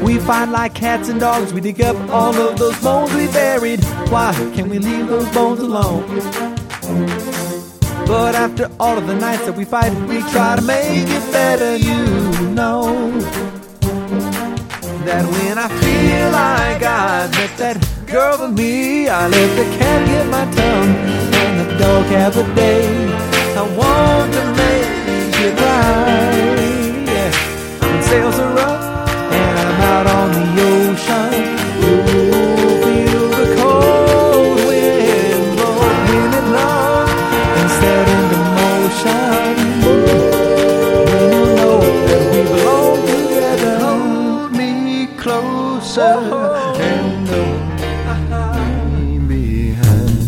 We fight like cats and dogs. We dig up all of those bones we buried. Why can't we leave those bones alone? But after all of the nights that we fight, we try to make it better. You know that when I feel like I met that girl for me, I let the cat get my tongue and the dog have a day. I want to make it right. Yeah. When sails are up and I'm out on the ocean, you'll feel the cold wind blow, wind and love, and set into motion. When you know that we belong together, hold me closer and know me behind.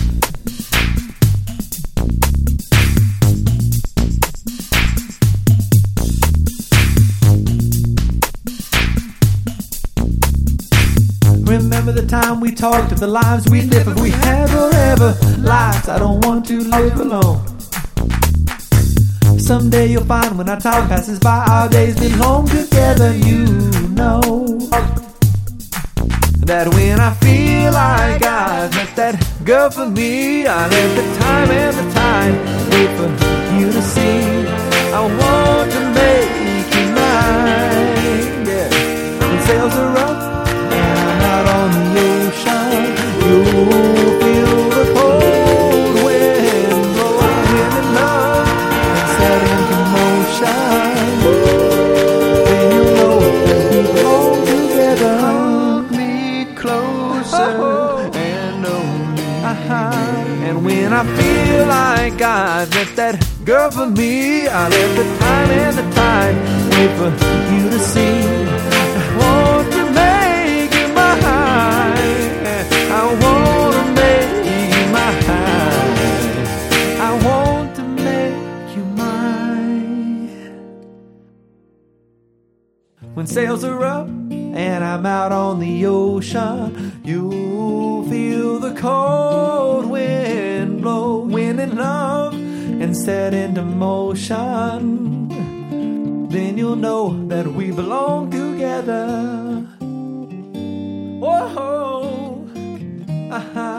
Remember the time we talked of the lives we'd live if we had forever. Lives I don't want to live alone. Someday you'll find when our time passes by, our days belong together. You know that when I feel like I've met that girl for me, I let the time and the tide wait for you to see. I want to make you mine. Yeah. When sails are up and I'm out on the ocean, you'll feel the cold wind blow, wind and love, and set into motion. Then you'll know that we belong together. Hold me closer and know me. And when I feel like I've met that girl for me, I let the time and the tide wait for you to see. I want to make you mine. I want to make you mine. I want to make you mine. When sails are up and I'm out on the ocean, you'll feel the cold wind blow, wind and love, and set into motion. Then you'll know that we belong together. Whoa,